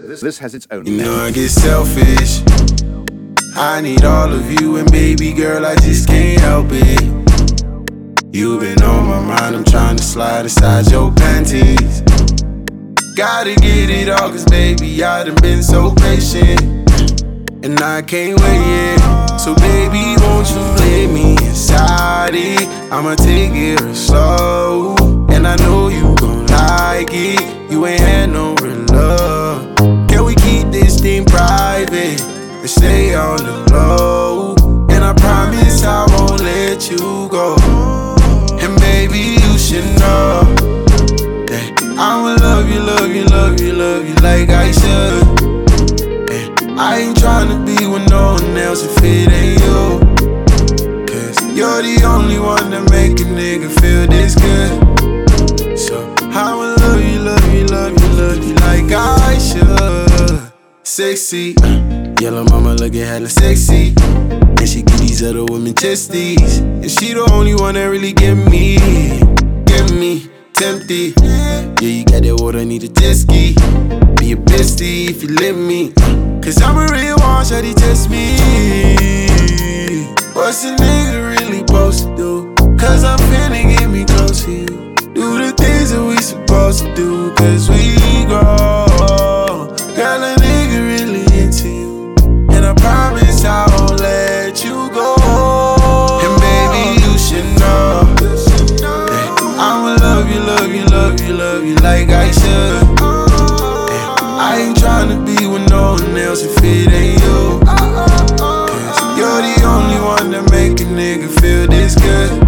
This has its own. You know I get selfish. I need all of you, and baby girl, I just can't help it. You been on my mind, I'm trying to slide inside your panties. Gotta get it all, cause baby, I done been so patient, and I can't wait, yeah. So baby, won't you let me inside it? I'ma take it real slow, and I know you gon' like it. You ain't had no real love. Can we keep this thing private and stay on the low? And I promise I won't let you go. And baby, you should know that I'ma love you, love you, love you, love you like I should. And I ain't tryna be with no one else if it ain't you, cause you're the only one that make a nigga feel this good. So I'ma love you, love you, love you, love you like I should. Sexy, yellow mama looking hella sexy, and she give these other women testes, and she the only one that really get me tempted. Yeah, you got that water, need a jet ski. Be a bestie if you let me, cause I'm a real one, shawty test me. What's a nigga really supposed to do? Cause I'm finna get me close to you. Do the things that we supposed to do, cause we grow. Girl, a nigga really into you, and I promise I won't let you go. And baby, you should know that I'ma love you, love you, love you, love you like I should. And I ain't tryna be with no one else if it ain't you, cause you're the only one that make a nigga feel this good.